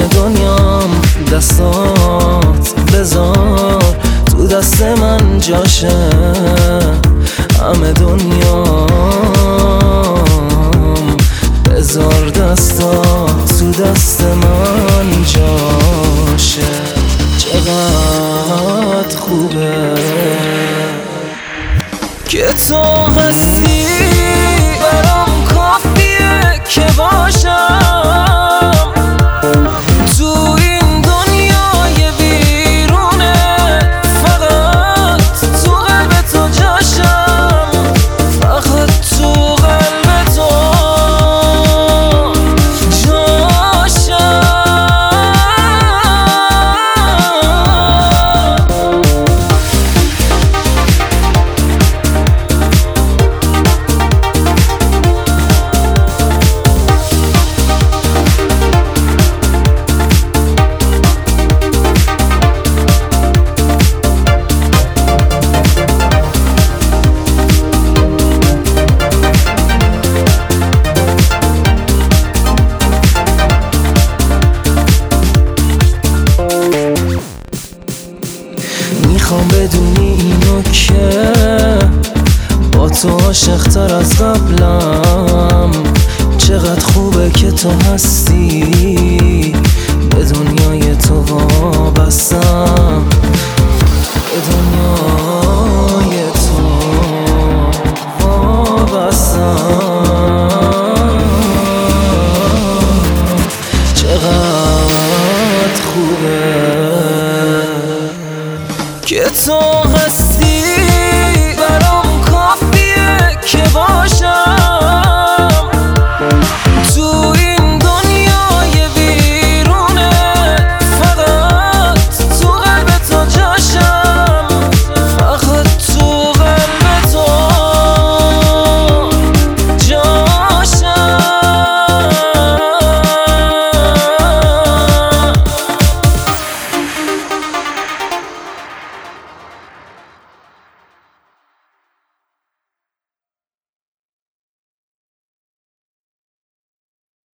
دنیام دستات بذار تو دست من جاشه، همه دنیام بذار دستات تو دست من جاشه. چقدر خوبه که تو هستی، برام کافیه که باشم تو این دنیای بیرونه، فقط تو قلب تو جاشم، فقط تو قلب تو جاشم. میخوام بدونی اینو که با تو عاشق‌تر از قبلم، چقدر خوبه که تو هستی، به دنیای تو وابستم، به دنیای تو وابستم. چقدر خوبه که تو هستی.